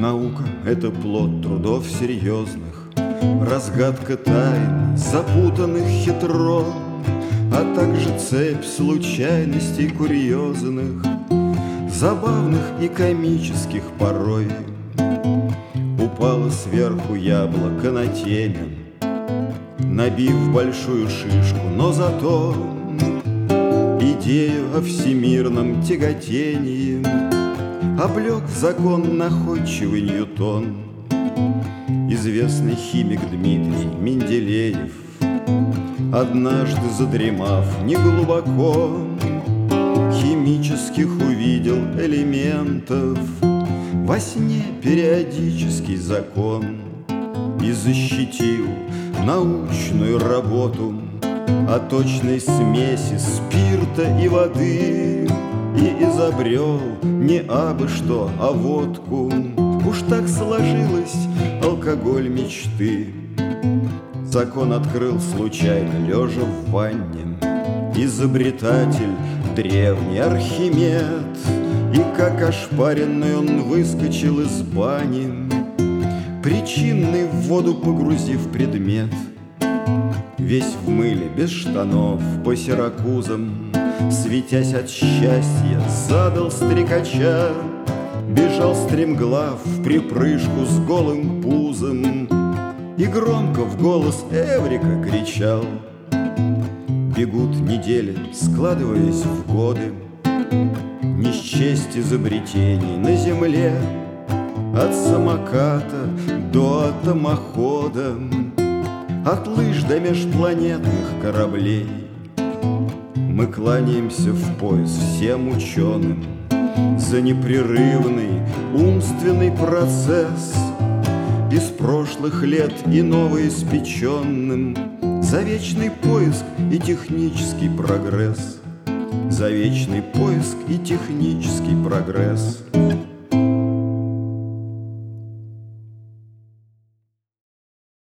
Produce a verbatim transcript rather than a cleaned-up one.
Наука — это плод трудов серьезных, разгадка тайн, запутанных хитро, а также цепь случайностей курьезных, забавных и комических порой. Упало сверху яблоко на темен, набив большую шишку, но зато идею о всемирном тяготении облег закон находчивый Ньютон. Известный химик Дмитрий Менделеев, однажды задремав неглубоко, химических увидел элементов во сне периодический закон и защитил научную работу о точной смеси спирта и воды, и изобрел не абы что, а водку. Уж так сложилось алкоголь мечты. Закон открыл случайно, лежа в ванне, изобретатель древний Архимед. И как ошпаренный он выскочил из бани, причинный в воду погрузив предмет. Весь в мыле, без штанов, по сиракузам, светясь от счастья, задал стрекача. Бежал стремглав в припрыжку с голым пузом и громко в голос «Эврика!» кричал. Бегут недели, складываясь в годы, не счесть изобретений на земле, от самоката до атомохода, от лыж до межпланетных кораблей. Мы кланяемся в пояс всем ученым за непрерывный умственный процесс, из прошлых лет и новоиспеченным, за вечный поиск и технический прогресс, за вечный поиск и технический прогресс.